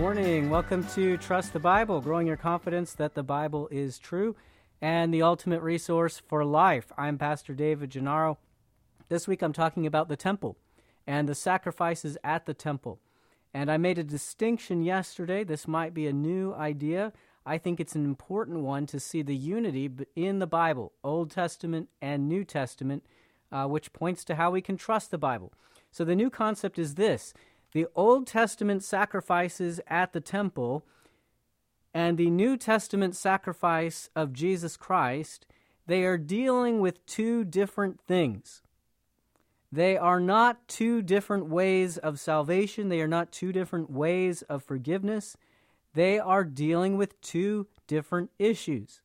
morning. Welcome to Trust the Bible, growing your confidence that the Bible is true and the ultimate resource for life. I'm Pastor David Gennaro. This week I'm talking about the temple and the sacrifices at the temple. And I made a distinction yesterday. This might be a new idea. I think it's an important one to see the unity in the Bible, Old Testament and New Testament, which points to how we can trust the Bible. So the new concept is this: the Old Testament sacrifices at the temple and the New Testament sacrifice of Jesus Christ, they are dealing with two different things. They are not two different ways of salvation. They are not two different ways of forgiveness. They are dealing with two different issues.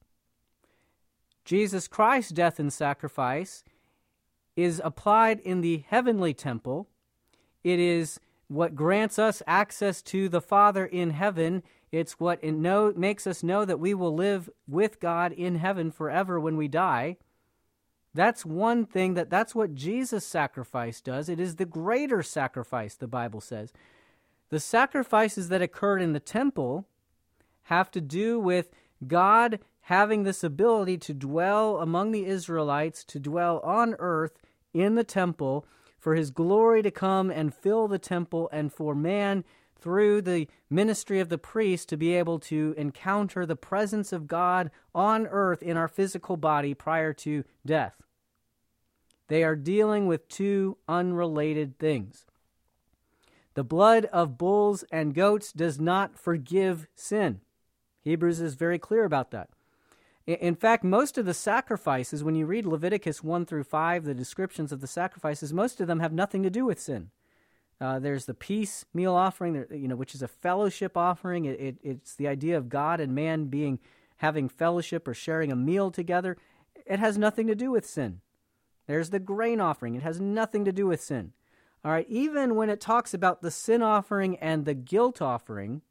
Jesus Christ's death and sacrifice is applied in the heavenly temple. It is what grants us access to the Father in heaven. It's what makes us know that we will live with God in heaven forever when we die. That's one thing, that's what Jesus' sacrifice does. It is the greater sacrifice, the Bible says. The sacrifices that occurred in the temple have to do with God having this ability to dwell among the Israelites, to dwell on earth in the temple, for his glory to come and fill the temple, and for man, through the ministry of the priest, to be able to encounter the presence of God on earth in our physical body prior to death. They are dealing with two unrelated things. The blood of bulls and goats does not forgive sin. Hebrews is very clear about that. In fact, most of the sacrifices, when you read Leviticus 1 through 5, the descriptions of the sacrifices, most of them have nothing to do with sin. There's the peace meal offering, which is a fellowship offering. It's the idea of God and man having fellowship or sharing a meal together. It has nothing to do with sin. There's the grain offering. It has nothing to do with sin. All right, even when it talks about the sin offering and the guilt offering,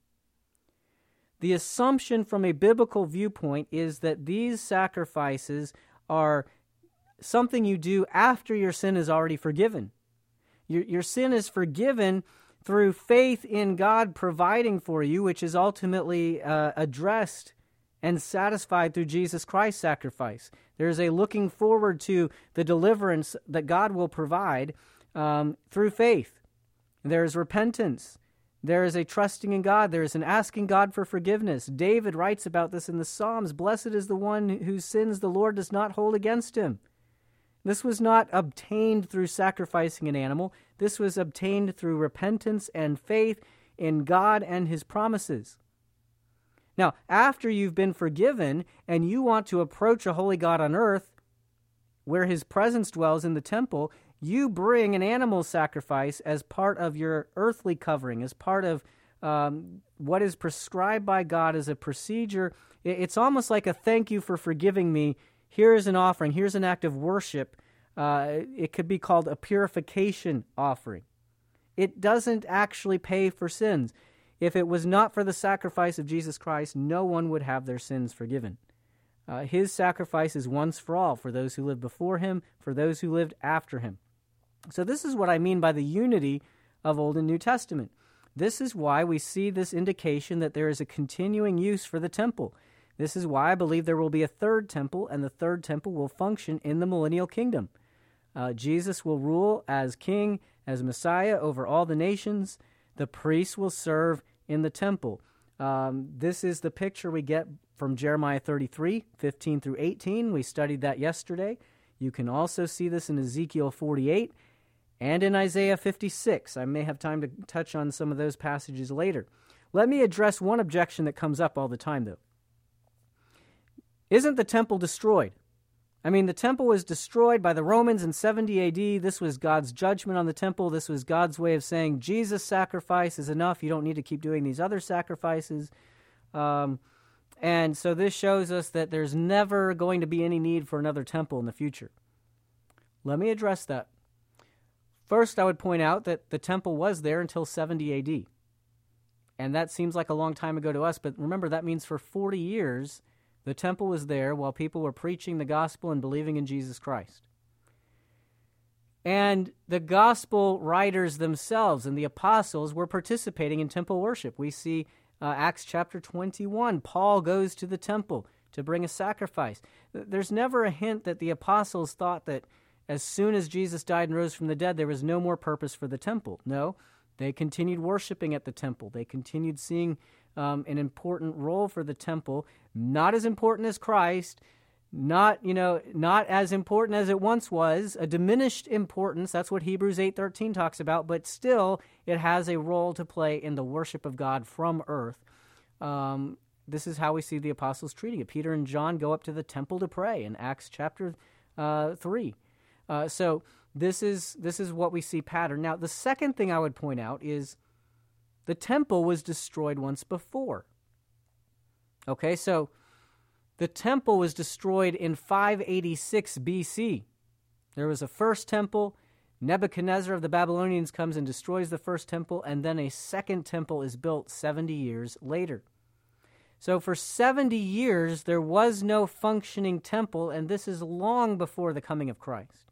the assumption from a biblical viewpoint is that these sacrifices are something you do after your sin is already forgiven. Your sin is forgiven through faith in God providing for you, which is ultimately addressed and satisfied through Jesus Christ's sacrifice. There is a looking forward to the deliverance that God will provide through faith. There is repentance. There is a trusting in God. There is an asking God for forgiveness. David writes about this in the Psalms. Blessed is the one whose sins the Lord does not hold against him. This was not obtained through sacrificing an animal. This was obtained through repentance and faith in God and his promises. Now, after you've been forgiven and you want to approach a holy God on earth, where his presence dwells in the temple, you bring an animal sacrifice as part of your earthly covering, as part of what is prescribed by God as a procedure. It's almost like a thank you for forgiving me. Here is an offering. Here's an act of worship. It could be called a purification offering. It doesn't actually pay for sins. If it was not for the sacrifice of Jesus Christ, no one would have their sins forgiven. His sacrifice is once for all, for those who lived before him, for those who lived after him. So this is what I mean by the unity of Old and New Testament. This is why we see this indication that there is a continuing use for the temple. This is why I believe there will be a third temple, and the third temple will function in the millennial kingdom. Jesus will rule as king, as Messiah over all the nations. The priests will serve in the temple. This is the picture we get from Jeremiah 33, 15 through 18. We studied that yesterday. You can also see this in Ezekiel 48 and in Isaiah 56. I may have time to touch on some of those passages later. Let me address one objection that comes up all the time, though. Isn't the temple destroyed? I mean, the temple was destroyed by the Romans in 70 AD. This was God's judgment on the temple. This was God's way of saying, Jesus' sacrifice is enough. You don't need to keep doing these other sacrifices. And so this shows us that there's never going to be any need for another temple in the future. Let me address that. First, I would point out that the temple was there until 70 AD. And that seems like a long time ago to us, but remember, that means for 40 years, the temple was there while people were preaching the gospel and believing in Jesus Christ. And the gospel writers themselves and the apostles were participating in temple worship. We see Acts chapter 21, Paul goes to the temple to bring a sacrifice. There's never a hint that the apostles thought that as soon as Jesus died and rose from the dead, there was no more purpose for the temple. No, they continued worshiping at the temple. They continued seeing an important role for the temple, not as important as Christ, not as important as it once was, a diminished importance. That's what Hebrews 8:13 talks about, but still it has a role to play in the worship of God from earth. This is how we see the apostles treating it. Peter and John go up to the temple to pray in Acts chapter 3. So this is what we see pattern. Now, the second thing I would point out is the temple was destroyed once before. Okay, so the temple was destroyed in 586 BC. There was a first temple. Nebuchadnezzar of the Babylonians comes and destroys the first temple, and then a second temple is built 70 years later. So for 70 years, there was no functioning temple, and this is long before the coming of Christ.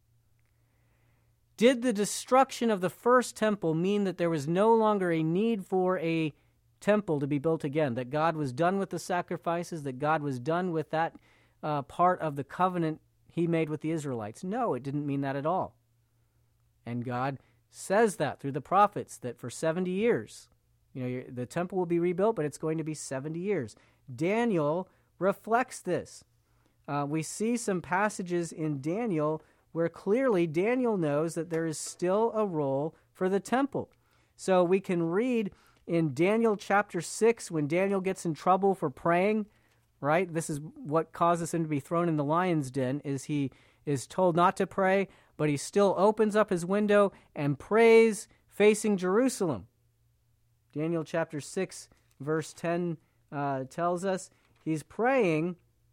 Did the destruction of the first temple mean that there was no longer a need for a temple to be built again, that God was done with the sacrifices, that God was done with that part of the covenant he made with the Israelites? No, it didn't mean that at all. And God says that through the prophets, that for 70 years, the temple will be rebuilt, but it's going to be 70 years. Daniel reflects this. We see some passages in Daniel where clearly Daniel knows that there is still a role for the temple. So we can read in Daniel chapter 6, when Daniel gets in trouble for praying, right? This is what causes him to be thrown in the lion's den, is he is told not to pray, but he still opens up his window and prays facing Jerusalem. Daniel chapter 6, verse 10 tells us he's praying,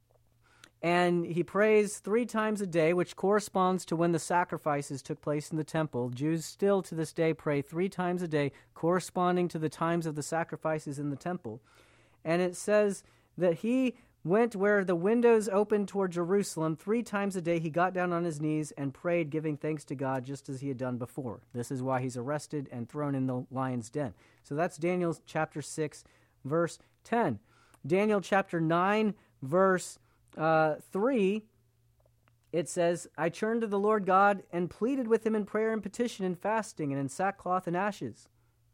and he prays 3 times a day, which corresponds to when the sacrifices took place in the temple. Jews still to this day pray 3 times a day, corresponding to the times of the sacrifices in the temple. And it says that he went where the windows opened toward Jerusalem. 3 times a day he got down on his knees and prayed, giving thanks to God, just as he had done before. This is why he's arrested and thrown in the lion's den. So that's Daniel chapter 6, verse 10. Daniel chapter 9, verse 3, it says, I turned to the Lord God and pleaded with him in prayer and petition and fasting and in sackcloth and ashes.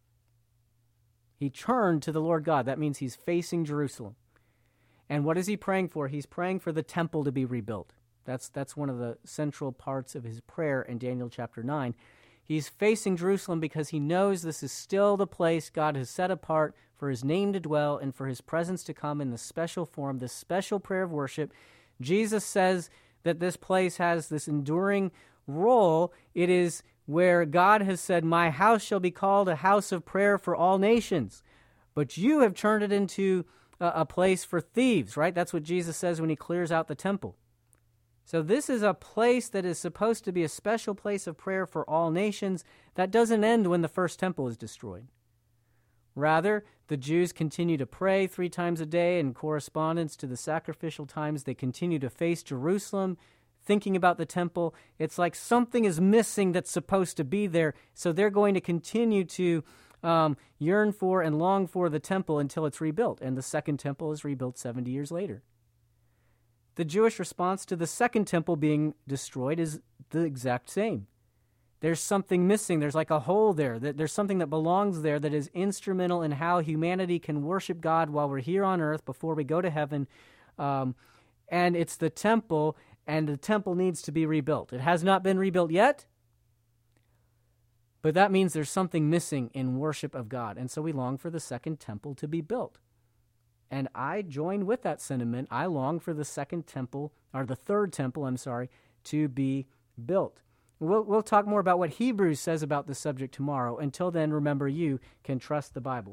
He turned to the Lord God. That means he's facing Jerusalem. And what is he praying for? He's praying for the temple to be rebuilt. That's one of the central parts of his prayer in Daniel chapter 9. He's facing Jerusalem because he knows this is still the place God has set apart for his name to dwell and for his presence to come in this special form, this special prayer of worship. Jesus says that this place has this enduring role. It is where God has said, my house shall be called a house of prayer for all nations. But you have turned it into a place for thieves, right? That's what Jesus says when he clears out the temple. So this is a place that is supposed to be a special place of prayer for all nations. That doesn't end when the first temple is destroyed. Rather, the Jews continue to pray 3 times a day in correspondence to the sacrificial times. They continue to face Jerusalem, thinking about the temple. It's like something is missing that's supposed to be there, so they're going to continue to yearn for and long for the temple until it's rebuilt, and the second temple is rebuilt 70 years later. The Jewish response to the second temple being destroyed is the exact same. There's something missing. There's like a hole there. There's something that belongs there that is instrumental in how humanity can worship God while we're here on earth before we go to heaven. And it's the temple, and the temple needs to be rebuilt. It has not been rebuilt yet, but that means there's something missing in worship of God. And so we long for the second temple to be built. And I join with that sentiment. I long for the third temple, to be built. We'll talk more about what Hebrews says about this subject tomorrow. Until then, remember, you can trust the Bible.